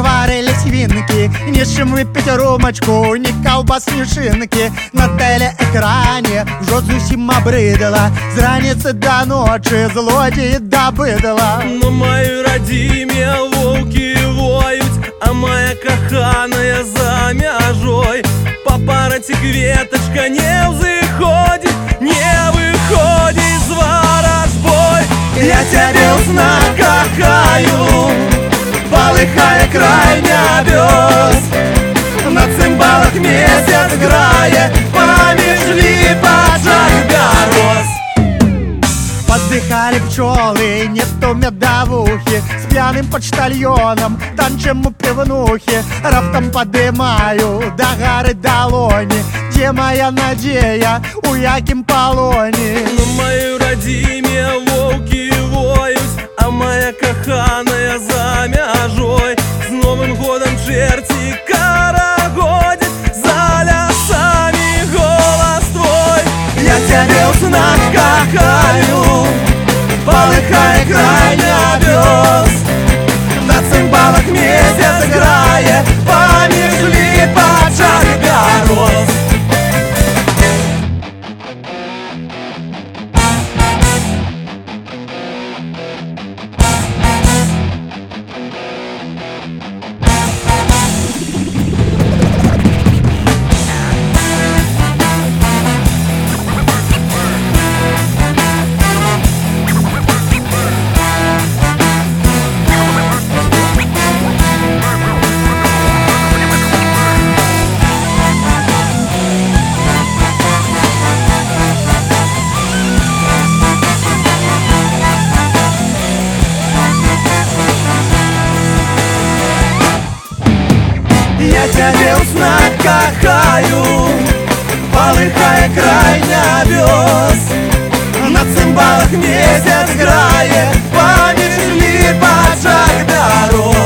варили свинки, нічим випить румочку, ні ковбас, ні шинки. На телеекрані вже зовсім обридала, з раниці до ночі злодії до бидла. На моїй родимі вовки воють, а моя коханая за мяжой. Папарати кветочка не взыходит, не выходит з ворожбой. Я тебе узна кохаю, полыхая край небес. На цимбалах месяц грає, поміж липочок берез. Поддыхали пчелы, нету медовухи, с пьяным почтальоном танчем у пивнухи. Раптом подымаю до горы долони, где моя надея, у яким полоні. На моей родиме волки воют, а моя коханая за мяжой. С Новым годом черти карагодит, за лясами голос твой. Я тебе узнать кохаю, полыхая край небес. На цимбалах месяц грає, поміж липочок берез. Я тебе узнать кохаю, полыхая край небес. На цимбалах месяц грає, поміж липочок берез.